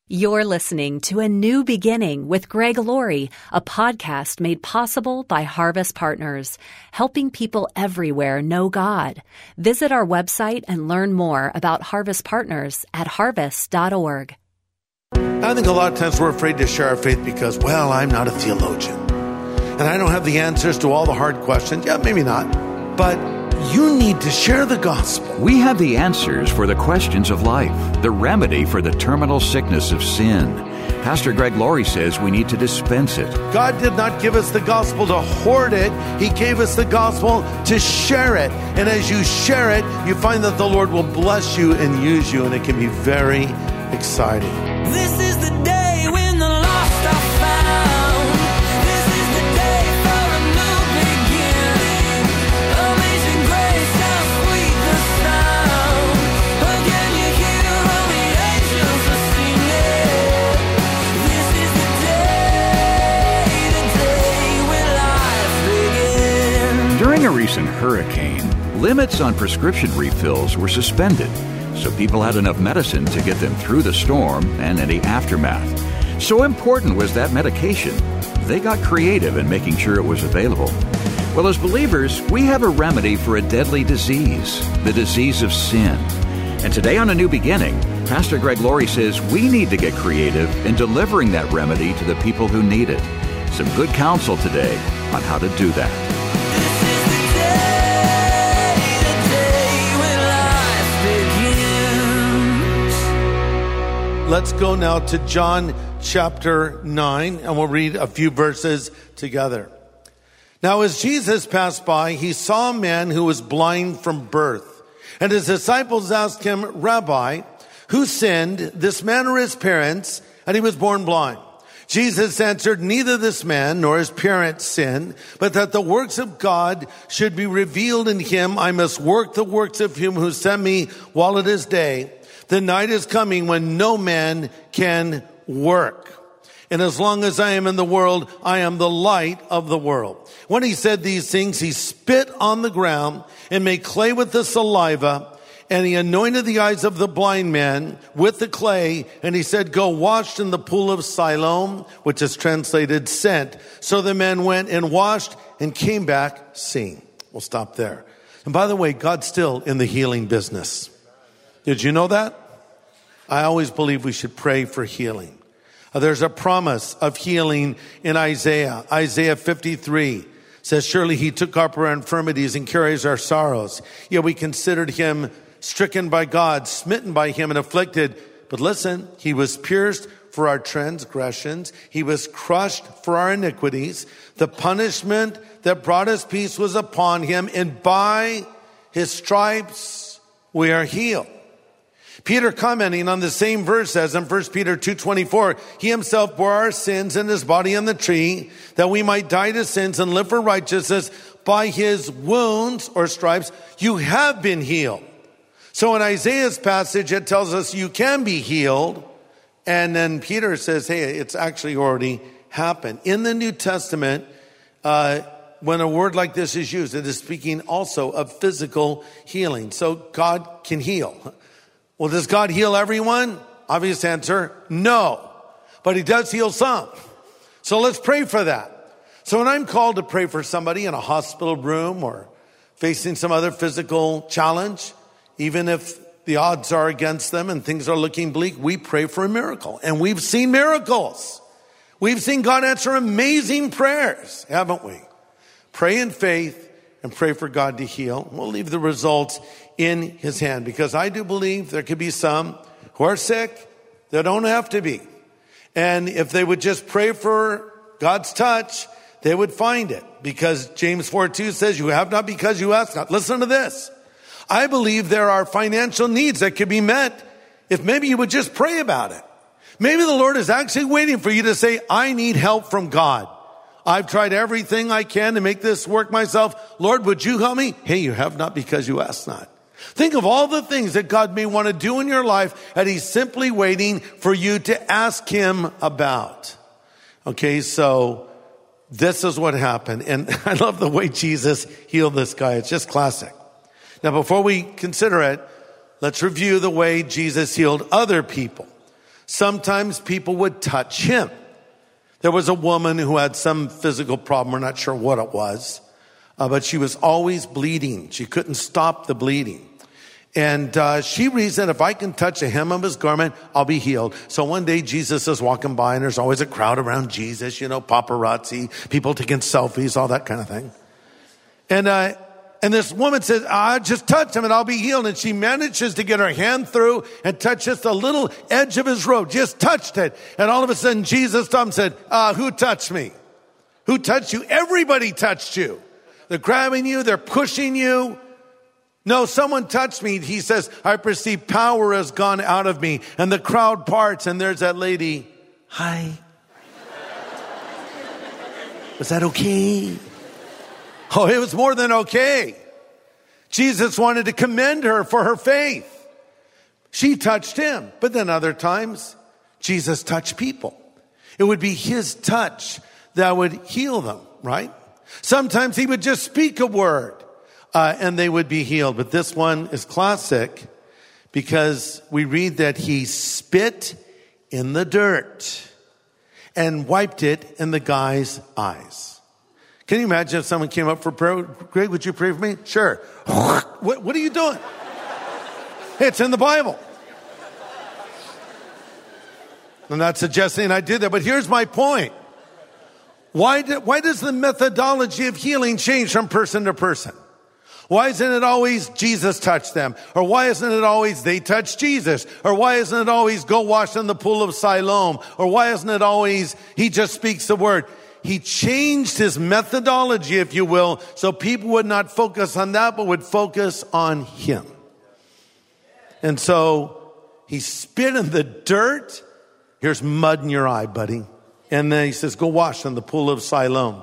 You're listening to A New Beginning with Greg Laurie, a podcast made possible by Harvest Partners, helping people everywhere know God. Visit our website and learn more about Harvest Partners at harvest.org. I think a lot of times we're afraid to share our faith because, well, I'm not a theologian. And I don't have the answers to all the hard questions. Yeah, maybe not. But you need to share the gospel. We have the answers for the questions of life, the remedy for the terminal sickness of sin. Pastor Greg Laurie says we need to dispense it. God did not give us the gospel to hoard it. He gave us the gospel to share it. And as you share it, you find that the Lord will bless you and use you, and it can be very exciting. This is the day when the lost are found. This is the day for a new beginning. Amazing grace, how sweet the sound. Again you hear all the angels are singing. This is the day when life begins. During a recent hurricane, limits on prescription refills were suspended, so people had enough medicine to get them through the storm and any aftermath. So important was that medication, they got creative in making sure it was available. Well, as believers, we have a remedy for a deadly disease, the disease of sin. And today on A New Beginning, Pastor Greg Laurie says we need to get creative in delivering that remedy to the people who need it. Some good counsel today on how to do that. Let's go now to John chapter 9, and we'll read a few verses together. Now, as Jesus passed by, he saw a man who was blind from birth. And his disciples asked him, Rabbi, who sinned, this man or his parents, and he was born blind? Jesus answered, neither this man nor his parents sinned, but that the works of God should be revealed in him. I must work the works of him who sent me while it is day. The night is coming when no man can work. And as long as I am in the world, I am the light of the world. When he said these things, he spit on the ground and made clay with the saliva, and he anointed the eyes of the blind man with the clay, and he said, go wash in the pool of Siloam, which is translated sent. So the man went and washed and came back seeing. We'll stop there. And by the way, God's still in the healing business. Did you know that? I always believe we should pray for healing. There's a promise of healing in Isaiah. Isaiah 53 says, surely he took up our infirmities and carries our sorrows. Yet we considered him stricken by God, smitten by him and afflicted. But listen, he was pierced for our transgressions. He was crushed for our iniquities. The punishment that brought us peace was upon him, and by his stripes we are healed. Peter, commenting on the same verse, says in 1 Peter 2:24, he himself bore our sins in his body on the tree, that we might die to sins and live for righteousness. By his wounds or stripes, you have been healed. So in Isaiah's passage, it tells us you can be healed. And then Peter says, hey, it's actually already happened. In the New Testament, when a word like this is used, it is speaking also of physical healing. So God can heal. Well, does God heal everyone? Obvious answer, no. But he does heal some. So let's pray for that. So when I'm called to pray for somebody in a hospital room or facing some other physical challenge, even if the odds are against them and things are looking bleak, we pray for a miracle. And we've seen miracles. We've seen God answer amazing prayers, haven't we? Pray in faith and pray for God to heal. We'll leave the results in his hand, because I do believe there could be some who are sick that don't have to be. And if they would just pray for God's touch, they would find it. Because James 4:2 says, you have not because you ask not. Listen to this. I believe there are financial needs that could be met if maybe you would just pray about it. Maybe the Lord is actually waiting for you to say, I need help from God. I've tried everything I can to make this work myself. Lord, would you help me? Hey, you have not because you ask not. Think of all the things that God may want to do in your life, and he's simply waiting for you to ask him about. Okay, so this is what happened. And I love the way Jesus healed this guy. It's just classic. Now, before we consider it, let's review the way Jesus healed other people. Sometimes people would touch him. There was a woman who had some physical problem. We're not sure what it was, but she was always bleeding. She couldn't stop the bleeding. And she reasoned, if I can touch the hem of his garment, I'll be healed. So one day Jesus is walking by, and there's always a crowd around Jesus, paparazzi, people taking selfies, all that kind of thing. And this woman says, just touch him and I'll be healed. And she manages to get her hand through and touch just a little edge of his robe. Just touched it. And all of a sudden Jesus stopped and said, who touched me? Who touched you? Everybody touched you. They're grabbing you. They're pushing you. No, someone touched me. He says, I perceive power has gone out of me. And the crowd parts, and there's that lady. Hi. Was that okay? Oh, it was more than okay. Jesus wanted to commend her for her faith. She touched him. But then other times, Jesus touched people. It would be his touch that would heal them, right? Sometimes he would just speak a word. And they would be healed. But this one is classic because we read that he spit in the dirt and wiped it in the guy's eyes. Can you imagine if someone came up for prayer? Greg, would you pray for me? Sure. What are you doing? It's in the Bible. I'm not suggesting I did that, but here's my point. Why does the methodology of healing change from person to person? Why isn't it always Jesus touched them? Or why isn't it always they touched Jesus? Or why isn't it always go wash in the pool of Siloam? Or why isn't it always he just speaks the word? He changed his methodology, if you will, so people would not focus on that, but would focus on him. And so he spit in the dirt. Here's mud in your eye, buddy. And then he says, go wash in the pool of Siloam.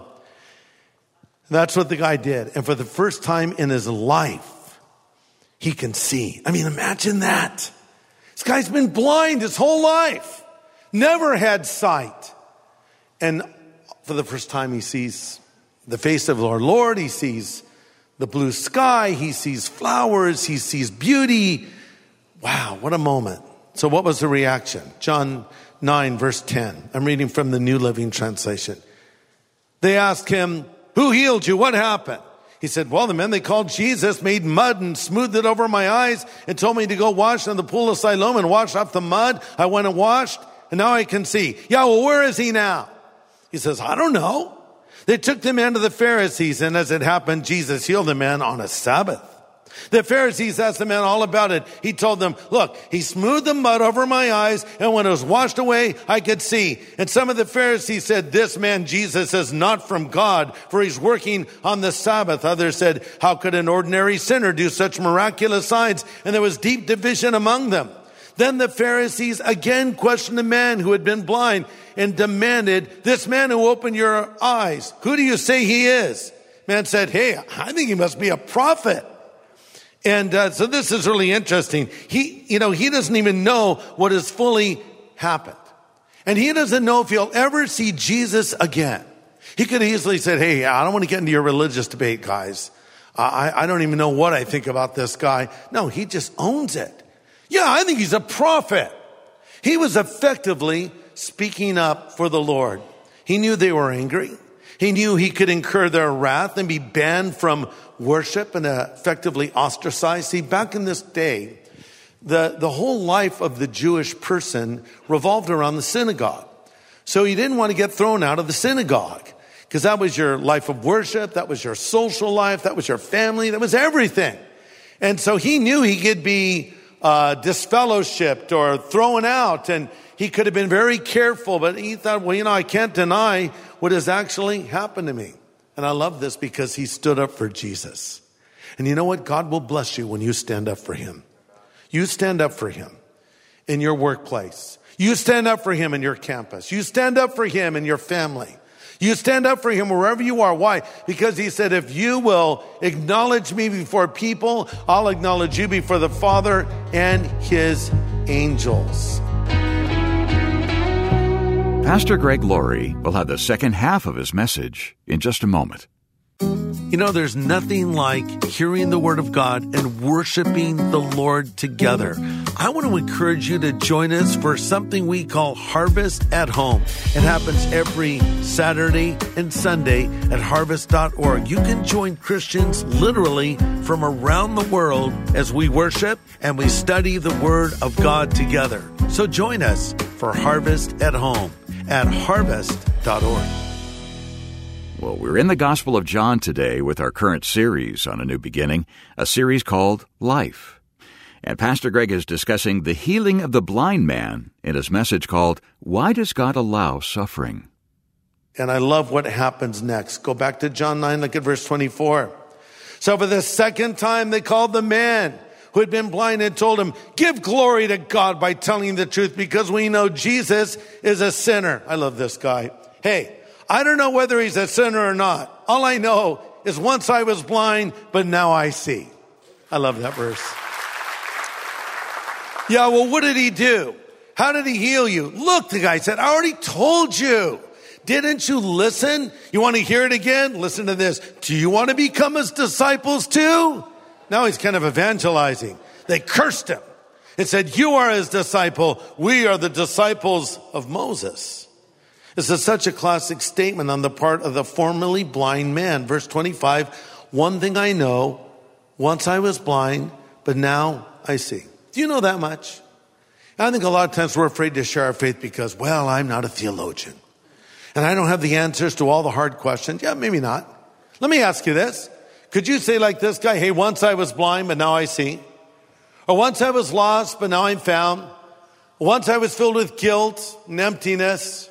That's what the guy did. And for the first time in his life, he can see. I mean, imagine that. This guy's been blind his whole life. Never had sight. And for the first time, he sees the face of the Lord. He sees the blue sky. He sees flowers. He sees beauty. Wow, what a moment. So what was the reaction? John 9, verse 10. I'm reading from the New Living Translation. They asked him, who healed you? What happened? He said, well, the men they called Jesus made mud and smoothed it over my eyes and told me to go wash in the pool of Siloam and wash off the mud. I went and washed and now I can see. Yeah, well, where is he now? He says, I don't know. They took the man to the Pharisees, and as it happened, Jesus healed the man on a Sabbath. The Pharisees asked the man all about it. He told them, look, he smoothed the mud over my eyes, and when it was washed away, I could see. And some of the Pharisees said, this man Jesus is not from God, for he's working on the Sabbath. Others said, how could an ordinary sinner do such miraculous signs? And there was deep division among them. Then the Pharisees again questioned the man who had been blind and demanded, this man who opened your eyes, who do you say he is? Man said, hey, I think he must be a prophet. And so this is really interesting. He doesn't even know what has fully happened. And he doesn't know if he'll ever see Jesus again. He could have easily said, hey, I don't want to get into your religious debate, guys. I don't even know what I think about this guy. No, he just owns it. Yeah, I think he's a prophet. He was effectively speaking up for the Lord. He knew they were angry. He knew he could incur their wrath and be banned from worship and effectively ostracized. See, back in this day, the whole life of the Jewish person revolved around the synagogue. So he didn't want to get thrown out of the synagogue because that was your life of worship. That was your social life. That was your family. That was everything. And so he knew he could be disfellowshipped or thrown out, and he could have been very careful, but he thought, well, I can't deny what has actually happened to me. And I love this because he stood up for Jesus. And you know what? God will bless you when you stand up for him. You stand up for him in your workplace. You stand up for him in your campus. You stand up for him in your family. You stand up for him wherever you are. Why? Because he said, if you will acknowledge me before people, I'll acknowledge you before the Father and his angels. Pastor Greg Laurie will have the second half of his message in just a moment. You know, there's nothing like hearing the Word of God and worshiping the Lord together. I want to encourage you to join us for something we call Harvest at Home. It happens every Saturday and Sunday at harvest.org. You can join Christians literally from around the world as we worship and we study the Word of God together. So join us for Harvest at Home at harvest.org. Well, we're in the Gospel of John today with our current series on A New Beginning, a series called Life. And Pastor Greg is discussing the healing of the blind man in his message called, Why Does God Allow Suffering? And I love what happens next. Go back to John 9, look at verse 24. So for the second time, they called the man who had been blind and told him, give glory to God by telling the truth, because we know Jesus is a sinner. I love this guy. Hey, I don't know whether he's a sinner or not. All I know is once I was blind, but now I see. I love that verse. Yeah, well, what did he do? How did he heal you? Look, the guy said, I already told you. Didn't you listen? You want to hear it again? Listen to this. Do you want to become his disciples too? Now he's kind of evangelizing. They cursed him and said, you are his disciple. We are the disciples of Moses. This is such a classic statement on the part of the formerly blind man. Verse 25, one thing I know, once I was blind, but now I see. Do you know that much? I think a lot of times we're afraid to share our faith because, well, I'm not a theologian. And I don't have the answers to all the hard questions. Yeah, maybe not. Let me ask you this. Could you say like this guy, hey, once I was blind, but now I see? Or once I was lost, but now I'm found? Once I was filled with guilt and emptiness,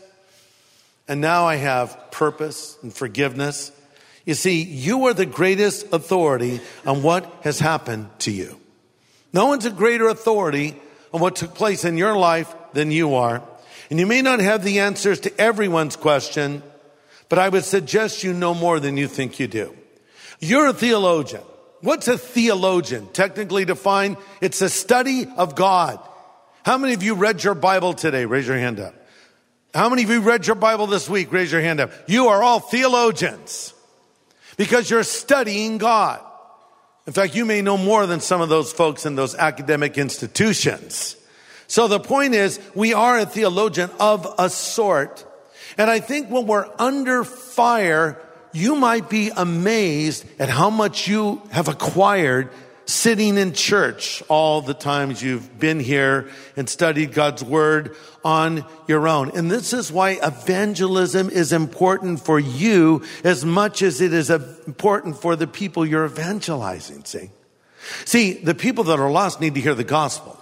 and now I have purpose and forgiveness. You see, you are the greatest authority on what has happened to you. No one's a greater authority on what took place in your life than you are. And you may not have the answers to everyone's question, but I would suggest you know more than you think you do. You're a theologian. What's a theologian? Technically defined, it's a study of God. How many of you read your Bible today? Raise your hand up. How many of you read your Bible this week? Raise your hand up. You are all theologians because you're studying God. In fact, you may know more than some of those folks in those academic institutions. So the point is, we are a theologian of a sort. And I think when we're under fire, you might be amazed at how much you have acquired sitting in church all the times you've been here and studied God's word on your own. And this is why evangelism is important for you as much as it is important for the people you're evangelizing. See, the people that are lost need to hear the gospel.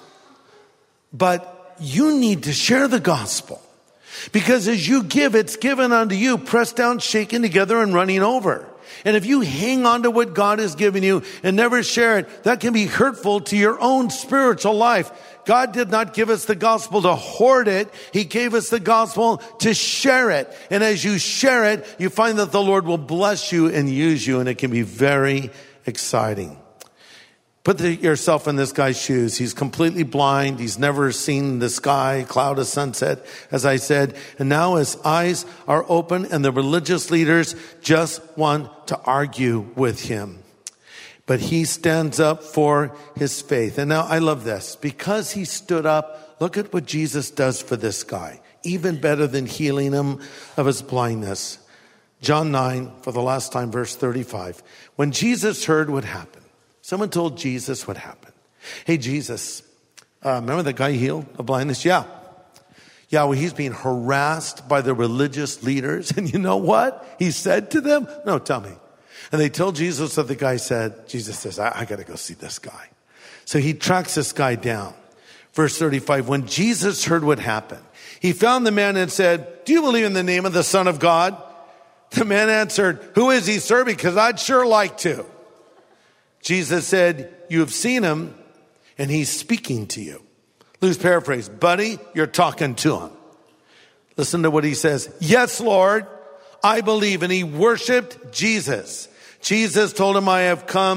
But you need to share the gospel. Because as you give, it's given unto you, pressed down, shaken together, and running over. And if you hang on to what God has given you and never share it, that can be hurtful to your own spiritual life. God did not give us the gospel to hoard it. He gave us the gospel to share it. And as you share it, you find that the Lord will bless you and use you, and it can be very exciting. Put yourself in this guy's shoes. He's completely blind. He's never seen the sky, cloud, a sunset, as I said. And now his eyes are open, and the religious leaders just want to argue with him. But he stands up for his faith. And now I love this. Because he stood up, look at what Jesus does for this guy. Even better than healing him of his blindness. John 9, for the last time, verse 35. When Jesus heard what happened, someone told Jesus what happened. Hey, Jesus, remember that guy healed of blindness? Yeah, well, he's being harassed by the religious leaders. And you know what he said to them? No, tell me. And they told Jesus what the guy said. Jesus says, I got to go see this guy. So he tracks this guy down. Verse 35, when Jesus heard what happened, he found the man and said, do you believe in the name of the Son of God? The man answered, who is he, sir? Because I'd sure like to. Jesus said, you have seen him, and he's speaking to you. Loose paraphrase, buddy, you're talking to him. Listen to what he says. Yes, Lord, I believe. And he worshiped Jesus. Jesus told him, I have come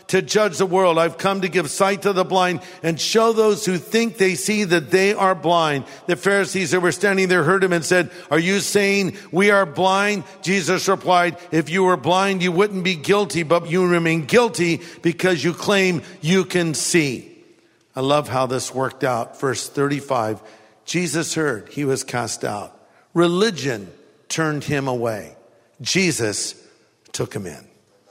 to judge the world. I've come to give sight to the blind and show those who think they see that they are blind. The Pharisees that were standing there heard him and said, are you saying we are blind? Jesus replied, if you were blind, you wouldn't be guilty, but you remain guilty because you claim you can see. I love how this worked out. Verse 35, Jesus heard, he was cast out. Religion turned him away. Jesus took him in.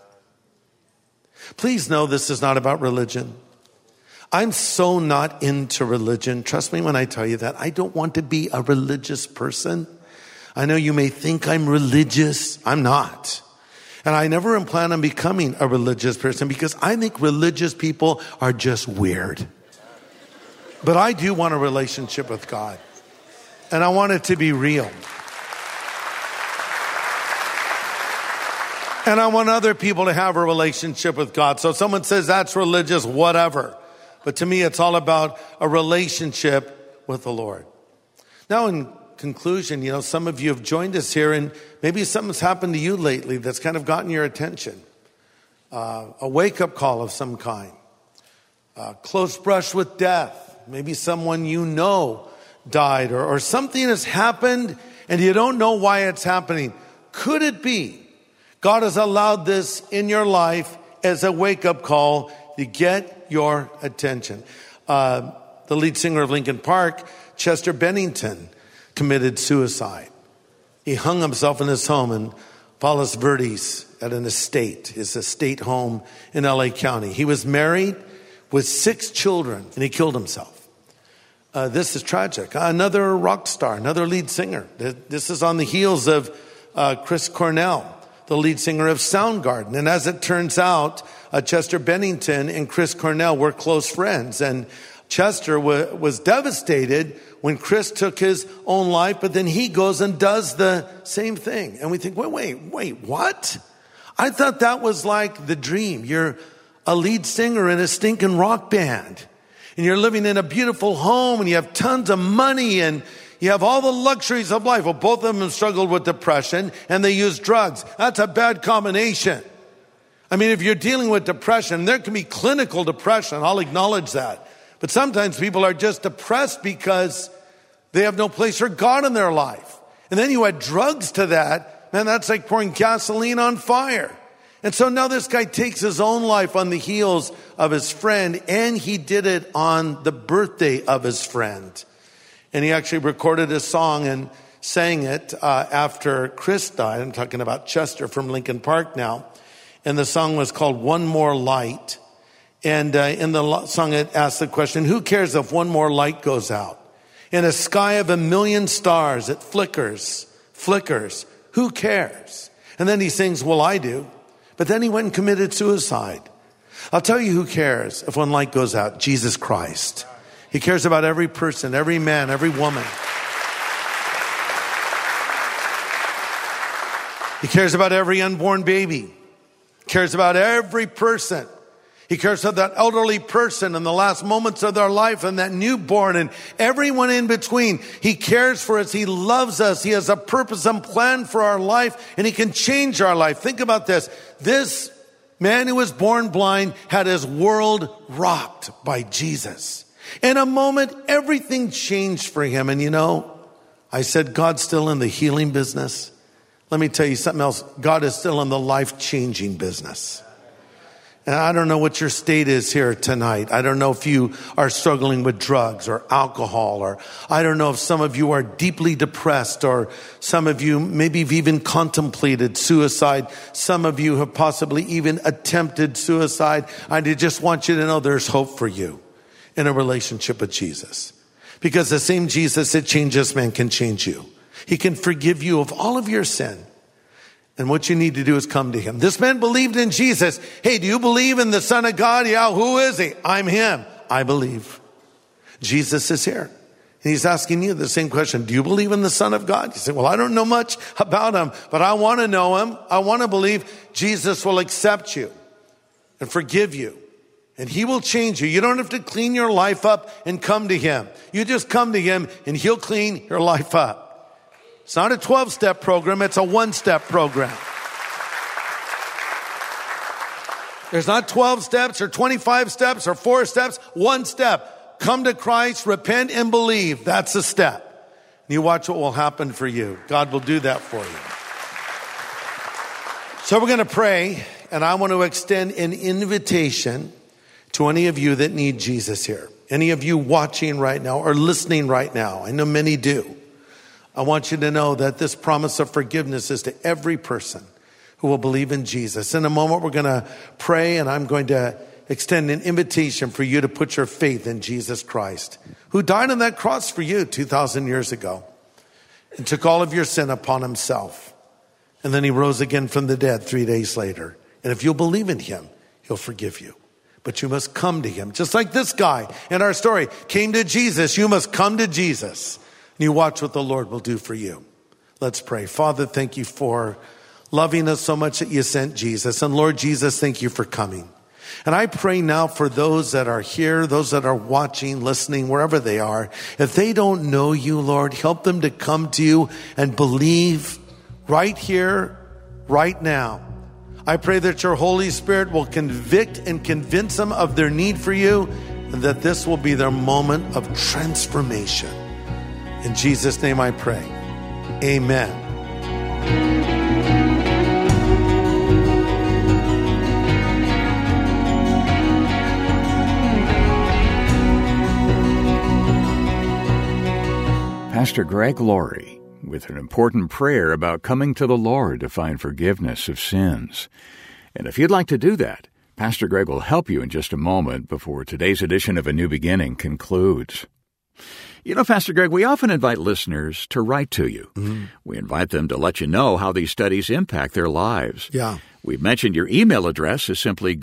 Please know this is not about religion. I'm so not into religion. Trust me when I tell you that. I don't want to be a religious person. I know you may think I'm religious. I'm not. And I never plan on becoming a religious person because I think religious people are just weird. But I do want a relationship with God. And I want it to be real. And I want other people to have a relationship with God. So if someone says that's religious, whatever. But to me, it's all about a relationship with the Lord. Now, in conclusion, some of you have joined us here and maybe something's happened to you lately that's kind of gotten your attention. A wake-up call of some kind. A close brush with death. Maybe someone you know died or something has happened and you don't know why it's happening. Could it be God has allowed this in your life as a wake-up call to get your attention? The lead singer of Linkin Park, Chester Bennington, committed suicide. He hung himself in his home in Palos Verdes at his estate home in LA County. He was married with 6 children and he killed himself. This is tragic. Another rock star, another lead singer. This is on the heels of Chris Cornell, the lead singer of Soundgarden. And as it turns out, Chester Bennington and Chris Cornell were close friends. And Chester was devastated when Chris took his own life, but then he goes and does the same thing. And we think, wait, what? I thought that was like the dream. You're a lead singer in a stinking rock band. And you're living in a beautiful home and you have tons of money and you have all the luxuries of life. Well, both of them struggled with depression and they used drugs. That's a bad combination. I mean, if you're dealing with depression, there can be clinical depression. I'll acknowledge that. But sometimes people are just depressed because they have no place for God in their life. And then you add drugs to that. Man, that's like pouring gasoline on fire. And so now this guy takes his own life on the heels of his friend, and he did it on the birthday of his friend. And he actually recorded a song and sang it after Chris died. I'm talking about Chester from Linkin Park now. And the song was called One More Light. And in the song it asks the question, who cares if one more light goes out? In a sky of 1,000,000 stars, it flickers. Who cares? And then he sings, well, I do. But then he went and committed suicide. I'll tell you who cares if one light goes out. Jesus Christ. He cares about every person, every man, every woman. He cares about every unborn baby. He cares about every person. He cares about that elderly person in the last moments of their life and that newborn and everyone in between. He cares for us. He loves us. He has a purpose and plan for our life and he can change our life. Think about this. This man who was born blind had his world rocked by Jesus. In a moment, everything changed for him. And I said, God's still in the healing business. Let me tell you something else. God is still in the life-changing business. And I don't know what your state is here tonight. I don't know if you are struggling with drugs or alcohol, or I don't know if some of you are deeply depressed, or some of you maybe have even contemplated suicide. Some of you have possibly even attempted suicide. I just want you to know there's hope for you in a relationship with Jesus. Because the same Jesus that changes man can change you. He can forgive you of all of your sin. And what you need to do is come to him. This man believed in Jesus. Hey, do you believe in the Son of God? Yeah, who is he? I'm him. I believe. Jesus is here. And he's asking you the same question. Do you believe in the Son of God? You say, well, I don't know much about him, but I want to know him. I want to believe Jesus will accept you and forgive you. And he will change you. You don't have to clean your life up and come to him. You just come to him and he'll clean your life up. It's not a 12-step program. It's a 1-step program. There's not 12 steps or 25 steps or 4 steps. 1 step. Come to Christ, repent, and believe. That's a step. And you watch what will happen for you. God will do that for you. So we're going to pray, and I want to extend an invitation to any of you that need Jesus here. Any of you watching right now or listening right now. I know many do. I want you to know that this promise of forgiveness is to every person who will believe in Jesus. In a moment, we're going to pray, and I'm going to extend an invitation for you to put your faith in Jesus Christ, who died on that cross for you 2,000 years ago and took all of your sin upon himself. And then he rose again from the dead 3 days later. And if you'll believe in him, he'll forgive you. But you must come to him. Just like this guy in our story came to Jesus, you must come to Jesus. And you watch what the Lord will do for you. Let's pray. Father, thank you for loving us so much that you sent Jesus. And Lord Jesus, thank you for coming. And I pray now for those that are here, those that are watching, listening, wherever they are. If they don't know you, Lord, help them to come to you and believe right here, right now. I pray that your Holy Spirit will convict and convince them of their need for you, and that this will be their moment of transformation. In Jesus' name I pray. Amen. Pastor Greg Laurie with an important prayer about coming to the Lord to find forgiveness of sins. And if you'd like to do that, Pastor Greg will help you in just a moment before today's edition of A New Beginning concludes. You know, Pastor Greg, we often invite listeners to write to you. Mm-hmm. We invite them to let you know how these studies impact their lives. Yeah. We've mentioned your email address is simply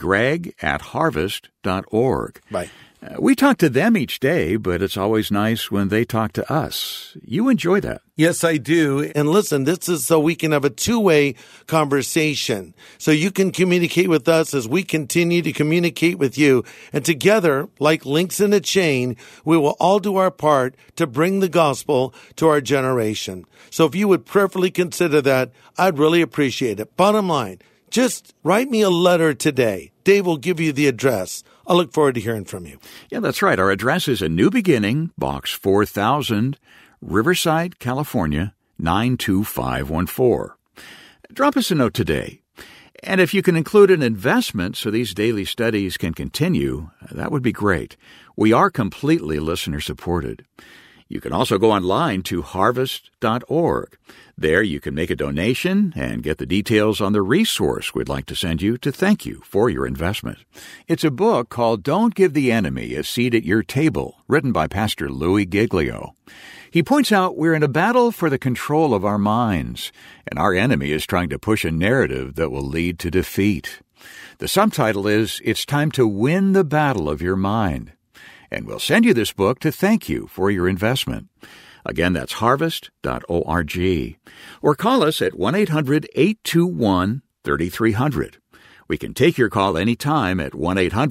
greg@harvest.org. Right. We talk to them each day, but it's always nice when they talk to us. You enjoy that. Yes, I do. And listen, this is so we can have a two-way conversation. So you can communicate with us as we continue to communicate with you. And together, like links in a chain, we will all do our part to bring the gospel to our generation. So if you would prayerfully consider that, I'd really appreciate it. Bottom line, just write me a letter today. Dave will give you the address. I look forward to hearing from you. Yeah, that's right. Our address is A New Beginning, Box 4000, Riverside, California, 92514. Drop us a note today. And if you can include an investment so these daily studies can continue, that would be great. We are completely listener-supported. You can also go online to harvest.org. There you can make a donation and get the details on the resource we'd like to send you to thank you for your investment. It's a book called Don't Give the Enemy a Seat at Your Table, written by Pastor Louis Giglio. He points out we're in a battle for the control of our minds, and our enemy is trying to push a narrative that will lead to defeat. The subtitle is, It's Time to Win the Battle of Your Mind. And we'll send you this book to thank you for your investment. Again, that's harvest.org. Or call us at 1-800-821-3300. We can take your call anytime at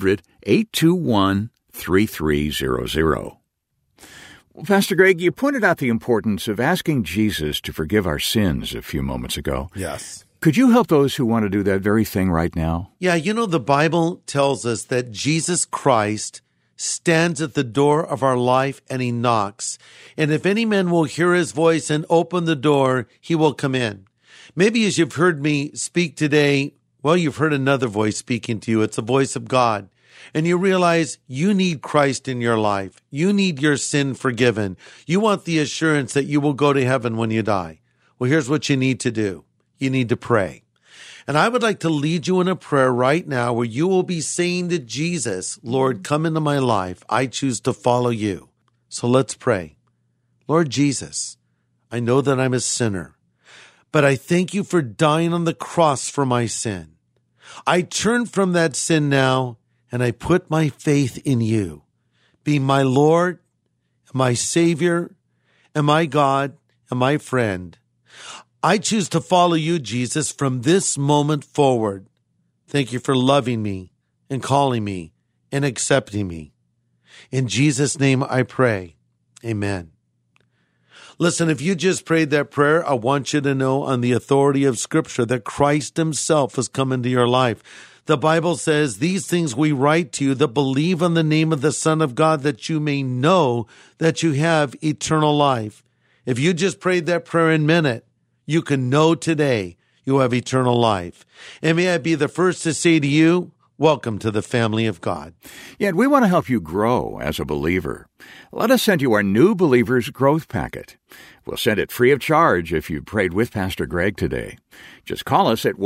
1-800-821-3300. Well, Pastor Greg, you pointed out the importance of asking Jesus to forgive our sins a few moments ago. Yes. Could you help those who want to do that very thing right now? Yeah, you know, the Bible tells us that Jesus Christ stands at the door of our life and he knocks. And if any man will hear his voice and open the door, he will come in. Maybe as you've heard me speak today, well, you've heard another voice speaking to you. It's the voice of God. And you realize you need Christ in your life. You need your sin forgiven. You want the assurance that you will go to heaven when you die. Well, here's what you need to do. You need to pray. And I would like to lead you in a prayer right now where you will be saying to Jesus, Lord, come into my life. I choose to follow you. So let's pray. Lord Jesus, I know that I'm a sinner, but I thank you for dying on the cross for my sin. I turn from that sin now, and I put my faith in you. Be my Lord, my Savior, and my God, and my friend. I choose to follow you, Jesus, from this moment forward. Thank you for loving me and calling me and accepting me. In Jesus' name I pray. Amen. Listen, if you just prayed that prayer, I want you to know on the authority of Scripture that Christ himself has come into your life. The Bible says, these things we write to you that believe on the name of the Son of God, that you may know that you have eternal life. If you just prayed that prayer in a minute, you can know today you have eternal life. And may I be the first to say to you, welcome to the family of God. Yet we want to help you grow as a believer. Let us send you our New Believers Growth Packet. We'll send it free of charge if you prayed with Pastor Greg today. Just call us at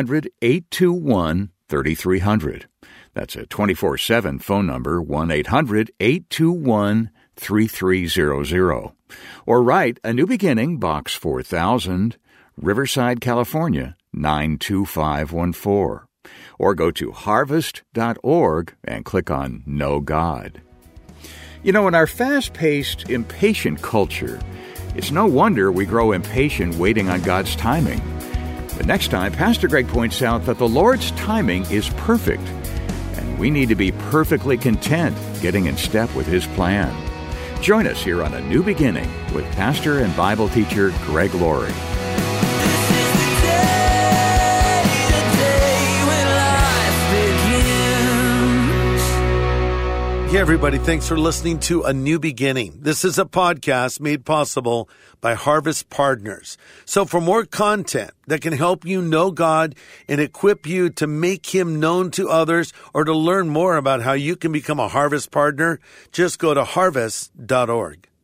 1-800-821-3300. That's a 24/7 phone number, 1-800-821-3300. Or write A New Beginning, Box 4000, Riverside, California, 92514. Or go to harvest.org and click on Know God. You know, in our fast-paced, impatient culture, it's no wonder we grow impatient waiting on God's timing. But next time, Pastor Greg points out that the Lord's timing is perfect, and we need to be perfectly content getting in step with His plan. Join us here on A New Beginning with pastor and Bible teacher Greg Laurie. Hey, everybody. Thanks for listening to A New Beginning. This is a podcast made possible by Harvest Partners. So for more content that can help you know God and equip you to make Him known to others, or to learn more about how you can become a Harvest Partner, just go to harvest.org.